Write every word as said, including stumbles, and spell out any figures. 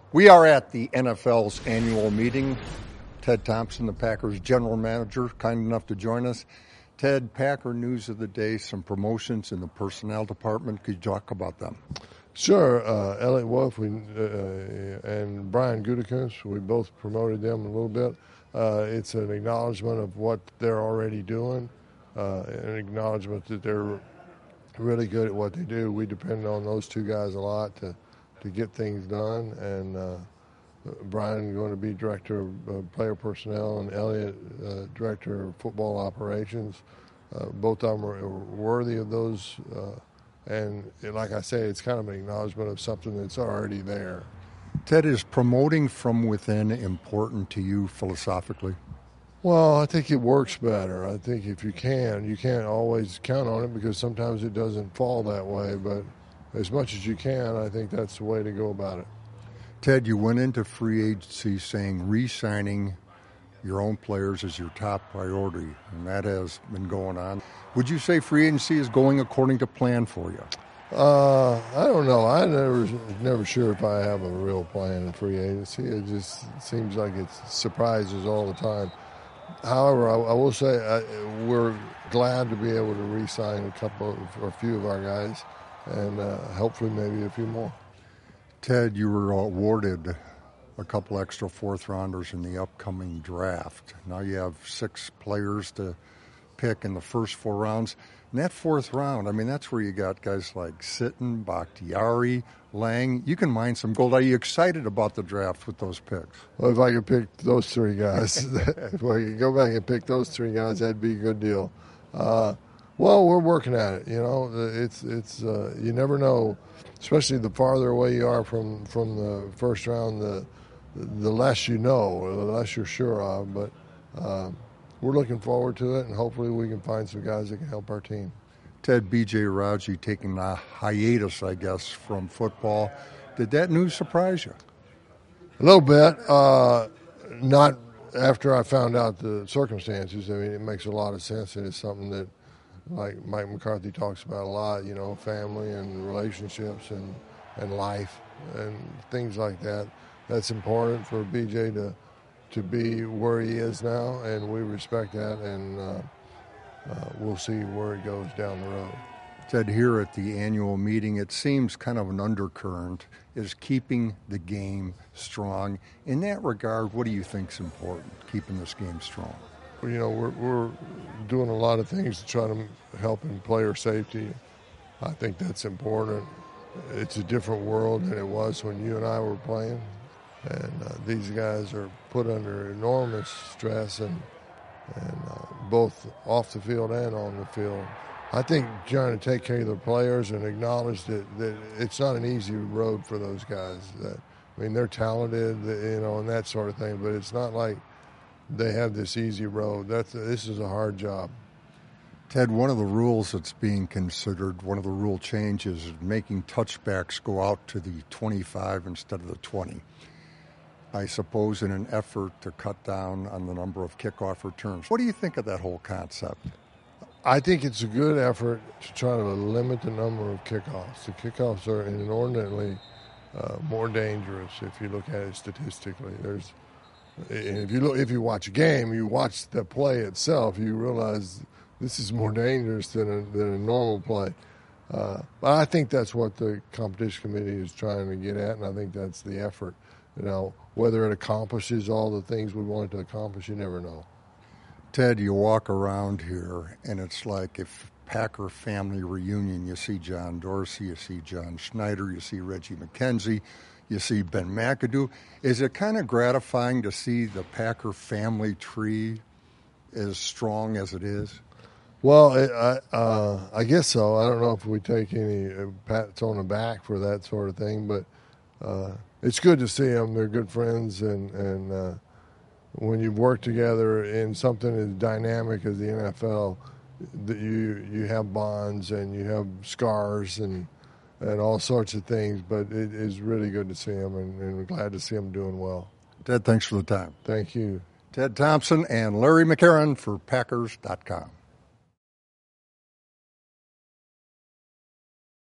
We are at the N F L's annual meeting. Ted Thompson, the Packers general manager, kind enough to join us. Ted, Packer news of the day, some promotions in the personnel department. Could you talk about them? Sure. Uh, Elliot Wolf we, uh, and Brian Gutekunst, we both promoted them a little bit. Uh, it's an acknowledgement of what they're already doing, uh, an acknowledgement that they're really good at what they do. We depend on those two guys a lot to, to get things done. And uh, Brian going to be director of uh, player personnel, and Elliot uh, director of football operations. Uh, both of them are worthy of those. Uh, and like I say, it's kind of an acknowledgement of something that's already there. Ted, is promoting from within important to you philosophically? Well, I think it works better. I think if you can, you can't always count on it because sometimes it doesn't fall that way. But as much as you can, I think that's the way to go about it. Ted, you went into free agency saying re-signing your own players is your top priority, and that has been going on. Would you say free agency is going according to plan for you? Uh, I don't know. I never, never sure if I have a real plan in free agency. It just seems like it's surprises all the time. However, I, I will say I, we're glad to be able to re-sign a couple of, or a few of our guys, and uh, hopefully maybe a few more. Ted, you were awarded a couple extra fourth-rounders in the upcoming draft. Now you have six players to pick in the first four rounds. And that fourth round, I mean, that's where you got guys like Sitton, Bakhtiari, Lang. You can mine some gold. Are you excited about the draft with those picks? Well, if I could pick those three guys, if I could go back and pick those three guys, that'd be a good deal. Uh, well, we're working at it. You know, it's it's uh, you never know, especially the farther away you are from, from the first round, the the less you know, or the less you're sure of. But uh, we're looking forward to it, and hopefully we can find some guys that can help our team. Ted, B J Raji taking a hiatus, I guess, from football. Did that news surprise you? A little bit. Uh, not after I found out the circumstances. I mean, it makes a lot of sense, and it's something that, like Mike McCarthy talks about a lot, you know, family and relationships and, and life and things like that. That's important for B J to to be where he is now, and we respect that, and uh, uh, we'll see where he goes down the road. Ted, here at the annual meeting, it seems kind of an undercurrent is keeping the game strong. In that regard, what do you think is important, keeping this game strong? Well, you know, we're, we're doing a lot of things to try to help in player safety. I think that's important. It's a different world than it was when you and I were playing. And uh, these guys are put under enormous stress, and and uh, both off the field and on the field. I think trying to take care of the players and acknowledge that, that it's not an easy road for those guys. That, I mean, they're talented, you know, and that sort of thing, but it's not like they have this easy road. That's, this is a hard job. Ted, one of the rules that's being considered, one of the rule changes is making touchbacks go out to the twenty-five instead of the twenty. I suppose in an effort to cut down on the number of kickoff returns. What do you think of that whole concept? I think it's a good effort to try to limit the number of kickoffs. The kickoffs are inordinately uh, more dangerous if you look at it statistically. There's, and if you look, if you watch a game, you watch the play itself, you realize this is more dangerous than a, than a normal play. Uh, but I think that's what the competition committee is trying to get at, and I think that's the effort. You know, whether it accomplishes all the things we want it to accomplish, you never know. Ted, you walk around here, and it's like if Packer family reunion, you see John Dorsey, you see John Schneider, you see Reggie McKenzie, you see Ben McAdoo. Is it kind of gratifying to see the Packer family tree as strong as it is? Well, it, I, uh, I guess so. I don't know if we take any uh, pats on the back for that sort of thing, but uh, it's good to see them. They're good friends, and, and uh, when you work together in something as dynamic as the N F L, that you you have bonds and you have scars and and all sorts of things. But it is really good to see them, and, and we're glad to see them doing well. Ted, thanks for the time. Thank you. Ted Thompson and Larry McCarron for Packers dot com.